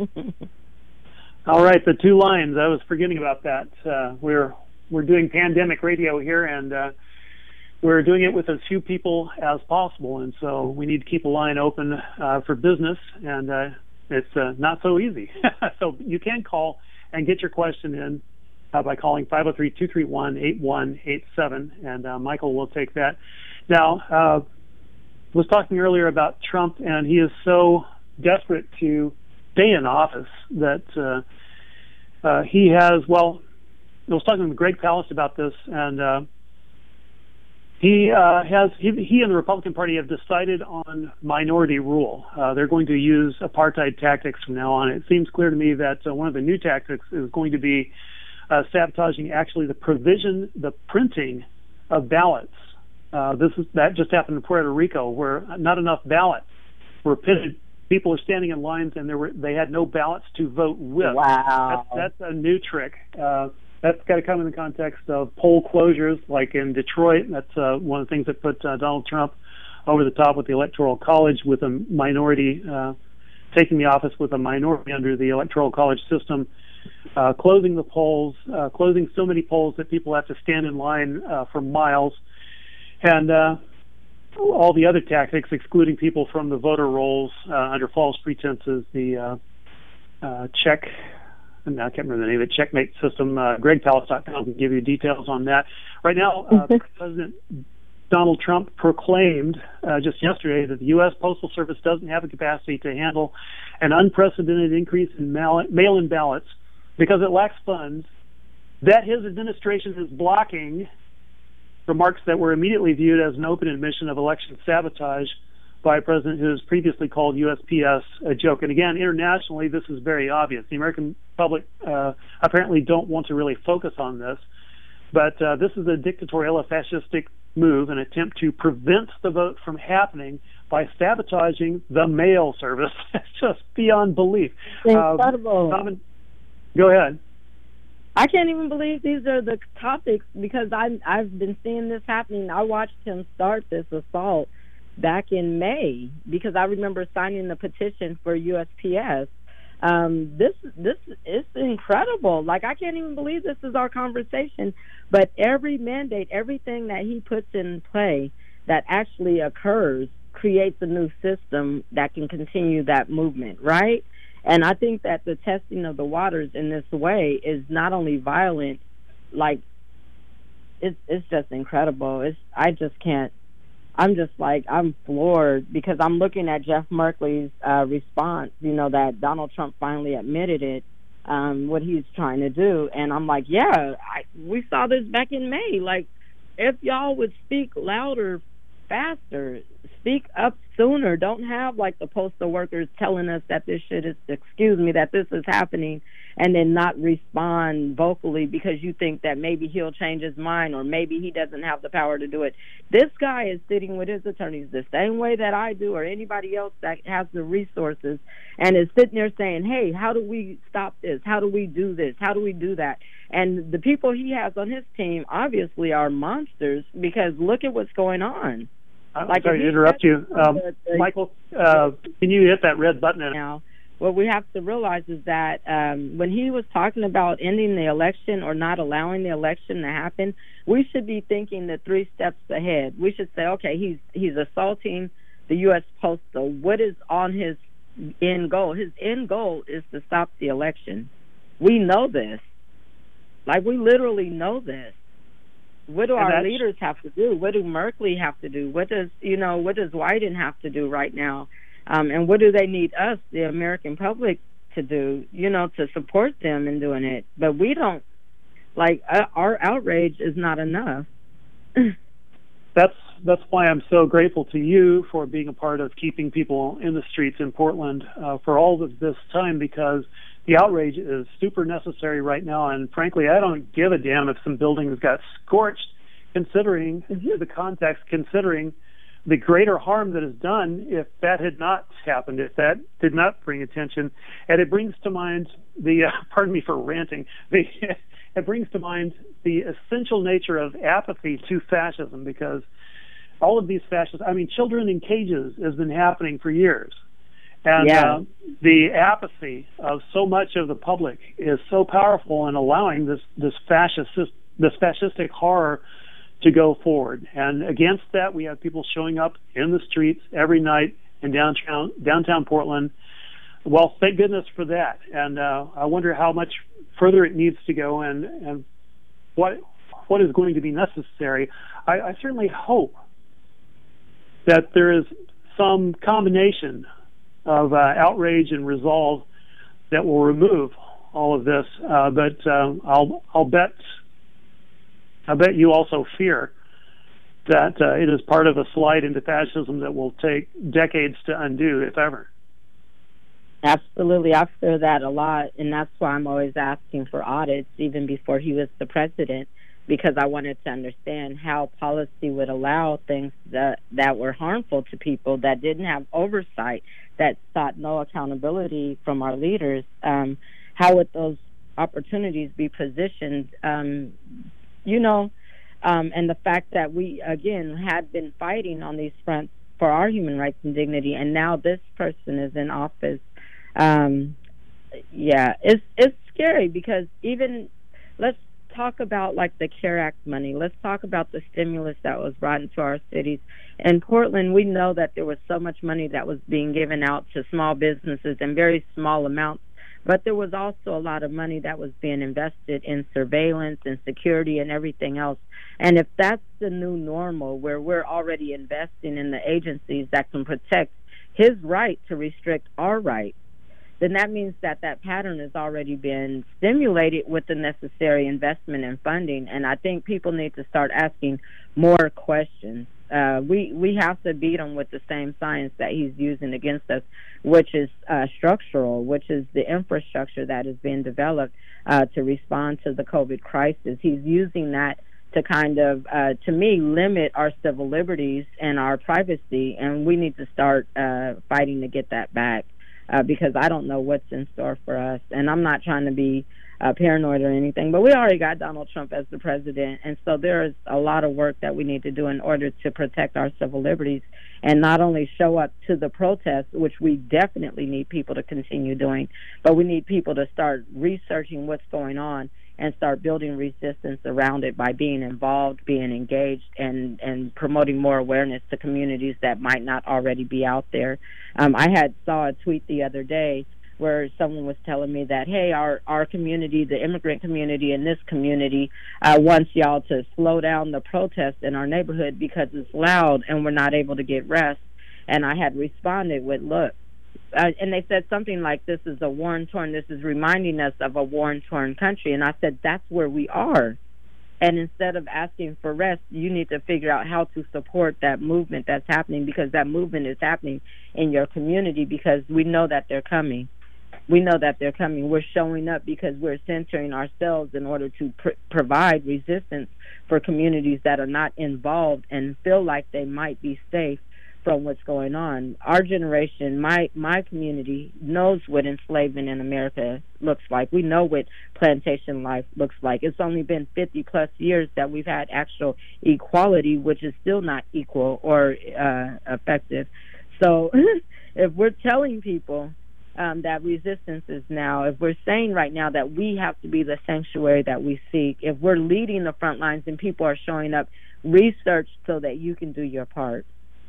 All right, the 2 lines. I was forgetting about that. We're doing pandemic radio here, and we're doing it with as few people as possible, and so we need to keep a line open for business, and it's not so easy. So you can call and get your question in by calling 503-231-8187, and Michael will take that. Now, I was talking earlier about Trump, and he is so desperate to stay in office that he has, well, I was talking with Greg Palast about this, and he and the Republican Party have decided on minority rule. They're going to use apartheid tactics from now on. It seems clear to me that one of the new tactics is going to be sabotaging actually the printing of ballots. That just happened in Puerto Rico, where not enough ballots were printed. People are standing in lines, and they had no ballots to vote with. Wow, that's a new trick. That's got to come in the context of poll closures, like in Detroit. That's one of the things that put Donald Trump over the top with the Electoral College, with a minority taking the office with a minority under the Electoral College system. closing the polls, closing so many polls that people have to stand in line for miles, and all the other tactics, excluding people from the voter rolls under false pretenses, the check. I can't remember the name of it, checkmate system. GregPalast.com can give you details on that. Right now, President Donald Trump proclaimed just yesterday that the U.S. Postal Service doesn't have the capacity to handle an unprecedented increase in mail-in ballots because it lacks funds, that his administration is blocking remarks that were immediately viewed as an open admission of election sabotage by a president who has previously called USPS a joke. And again, internationally, this is very obvious. The American public apparently don't want to really focus on this, but this is a dictatorial, a fascistic move, an attempt to prevent the vote from happening by sabotaging the mail service. It's just beyond belief. Incredible. Go ahead. I can't even believe these are the topics because I've been seeing this happening. I watched him start this assault back in May because I remember signing the petition for USPS. This is incredible. Like, I can't even believe this is our conversation. But every mandate, everything that he puts in play that actually occurs creates a new system that can continue that movement, right? And I think that the testing of the waters in this way is not only violent, like, it's just incredible. I'm floored because I'm looking at Jeff Merkley's response, that Donald Trump finally admitted it, what he's trying to do. And I'm like, we saw this back in May. Like, if y'all would speak louder, faster, speak up sooner, don't have like the postal workers telling us that this is happening, and then not respond vocally because you think that maybe he'll change his mind or maybe he doesn't have the power to do it. This guy is sitting with his attorneys the same way that I do or anybody else that has the resources and is sitting there saying, hey, how do we stop this? How do we do this? How do we do that? And the people he has on his team obviously are monsters because look at what's going on. I'm sorry to interrupt you. Michael, can you hit that red button now? What we have to realize is that when he was talking about ending the election or not allowing the election to happen, we should be thinking the 3 steps ahead. We should say, okay, he's assaulting the U.S. Postal. What is on his end goal? His end goal is to stop the election. We know this. Like, we literally know this. What do our leaders have to do? What do Merkley have to do? What does Wyden have to do right now? And what do they need us, the American public, to do, to support them in doing it? But we don't, our outrage is not enough. That's why I'm so grateful to you for being a part of keeping people in the streets in Portland for all of this time, because the outrage is super necessary right now. And frankly, I don't give a damn if some buildings got scorched, considering the context, considering the greater harm that is done if that had not happened, if that did not bring attention. And it brings to mind pardon me for ranting, it brings to mind the essential nature of apathy to fascism, because all of these fascists, children in cages has been happening for years. And the apathy of so much of the public is so powerful in allowing this fascistic horror to go forward. And against that, we have people showing up in the streets every night in downtown Portland. Well, thank goodness for that. And I wonder how much further it needs to go and what is going to be necessary. I certainly hope that there is some combination of outrage and resolve that will remove all of this. But I'll bet you also fear that it is part of a slide into fascism that will take decades to undo, if ever. Absolutely. I fear that a lot, and that's why I'm always asking for audits, even before he was the president, because I wanted to understand how policy would allow things that were harmful to people, that didn't have oversight, that sought no accountability from our leaders. How would those opportunities be positioned? And the fact that we, again, had been fighting on these fronts for our human rights and dignity, and now this person is in office. Yeah, it's scary because even let's talk about like the CARE Act money. Let's talk about the stimulus that was brought into our cities. In Portland, we know that there was so much money that was being given out to small businesses in very small amounts, but there was also a lot of money that was being invested in surveillance and security and everything else. And if that's the new normal, where we're already investing in the agencies that can protect his right to restrict our right, then that means that that pattern has already been stimulated with the necessary investment and funding. And I think people need to start asking more questions. We have to beat him with the same science that he's using against us, which is structural, which is the infrastructure that is being developed to respond to the COVID crisis. He's using that to kind of, to me, limit our civil liberties and our privacy, and we need to start fighting to get that back. Because I don't know what's in store for us. And I'm not trying to be paranoid or anything, but we already got Donald Trump as the president, and so there is a lot of work that we need to do in order to protect our civil liberties and not only show up to the protests, which we definitely need people to continue doing, but we need people to start researching what's going on and start building resistance around it by being involved, being engaged, and promoting more awareness to communities that might not already be out there. I saw a tweet the other day where someone was telling me that, hey, our community, the immigrant community in this community, wants y'all to slow down the protest in our neighborhood because it's loud and we're not able to get rest. And I had responded with, look, and they said something like, this is reminding us of a war-torn country. And I said, that's where we are. And instead of asking for rest, you need to figure out how to support that movement that's happening, because that movement is happening in your community, because we know that they're coming. We know that they're coming. We're showing up because we're centering ourselves in order to provide resistance for communities that are not involved and feel like they might be safe from what's going on. Our generation, my community, knows what enslavement in America looks like. We know what plantation life looks like. It's only been 50-plus years that we've had actual equality, which is still not equal or effective. So if we're telling people that resistance is now, if we're saying right now that we have to be the sanctuary that we seek, if we're leading the front lines and people are showing up, research so that you can do your part.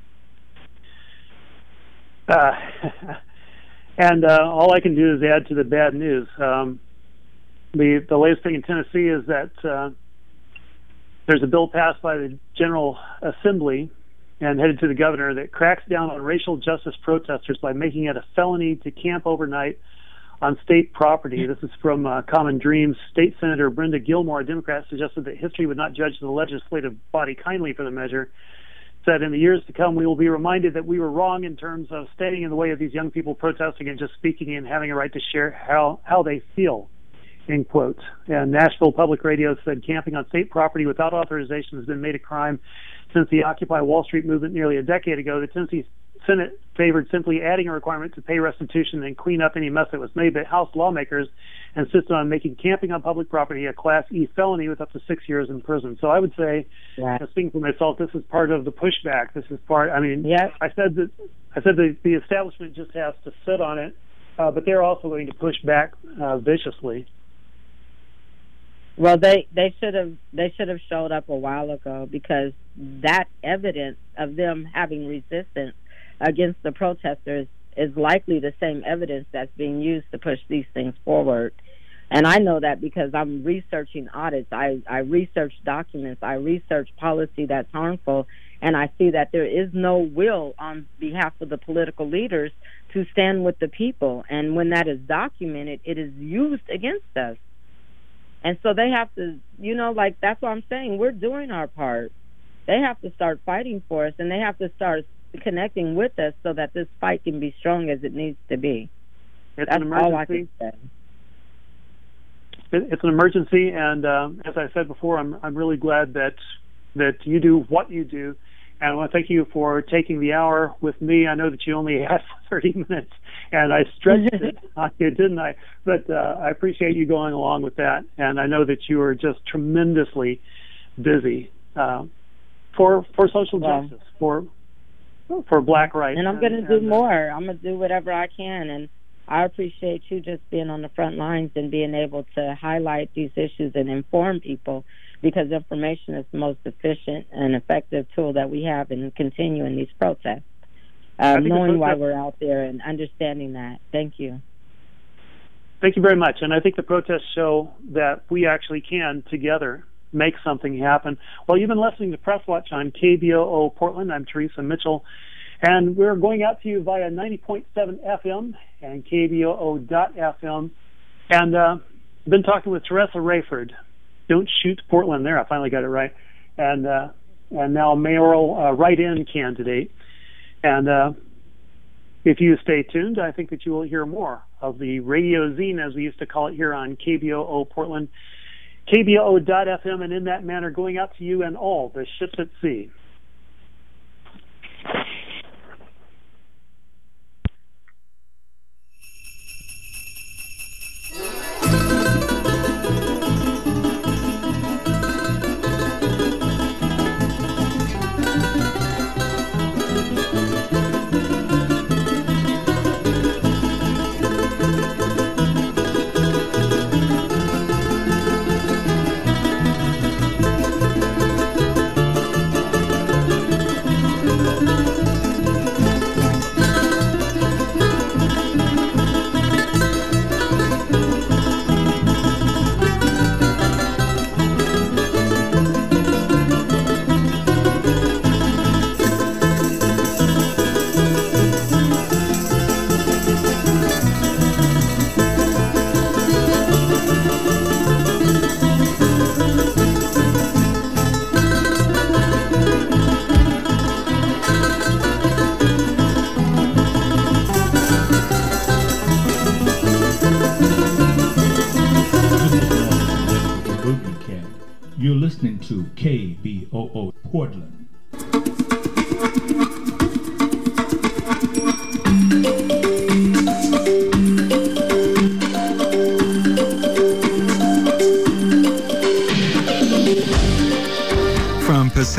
And all I can do is add to the bad news. The latest thing in Tennessee is that there's a bill passed by the General Assembly and headed to the governor that cracks down on racial justice protesters by making it a felony to camp overnight on state property. This is from Common Dreams. State Senator Brenda Gilmore, a Democrat, suggested that history would not judge the legislative body kindly for the measure. Said in the years to come, we will be reminded that we were wrong in terms of standing in the way of these young people protesting and just speaking and having a right to share how they feel, end quote. And Nashville Public Radio said camping on state property without authorization has been made a crime since the Occupy Wall Street movement nearly a decade ago. The Tennessee Senate favored simply adding a requirement to pay restitution and clean up any mess that was made, but House lawmakers insisted on making camping on public property a Class E felony with up to 6 years in prison. So I would say, speaking for myself, this is part of the pushback. This is part. I mean, I said that the establishment just has to sit on it, but they're also going to push back viciously. Well, they should have showed up a while ago, because that evidence of them having resistance against the protesters is likely the same evidence that's being used to push these things forward. And I know that because I'm researching audits. I research documents. I research policy that's harmful, and I see that there is no will on behalf of the political leaders to stand with the people. And when that is documented, it is used against us. And so they have to, that's what I'm saying. We're doing our part. They have to start fighting for us, and they have to start connecting with us so that this fight can be strong as it needs to be. That's an emergency. All I can say. It's an emergency, and as I said before, I'm really glad that you do what you do, and I want to thank you for taking the hour with me. I know that you only had 30 minutes, and I stretched it on you, didn't I? But I appreciate you going along with that, and I know that you are just tremendously busy for social justice, for Black rights. And I'm going to do more. I'm going to do whatever I can, and I appreciate you just being on the front lines and being able to highlight these issues and inform people, because information is the most efficient and effective tool that we have in continuing these protests. Knowing why we're out there and understanding that. Thank you. Thank you very much. And I think the protests show that we actually can, together, make something happen. Well, you've been listening to Press Watch on KBOO Portland. I'm Teresa Mitchell. And we're going out to you via 90.7 FM and KBOO.FM. And I've been talking with Teresa Rayford. Don't shoot Portland there. I finally got it right. And now mayoral write-in candidate. And if you stay tuned, I think that you will hear more of the radio zine, as we used to call it here on KBOO Portland, KBOO.FM, and in that manner going out to you and all the ships at sea. You're listening to KBOO Portland. From Pacific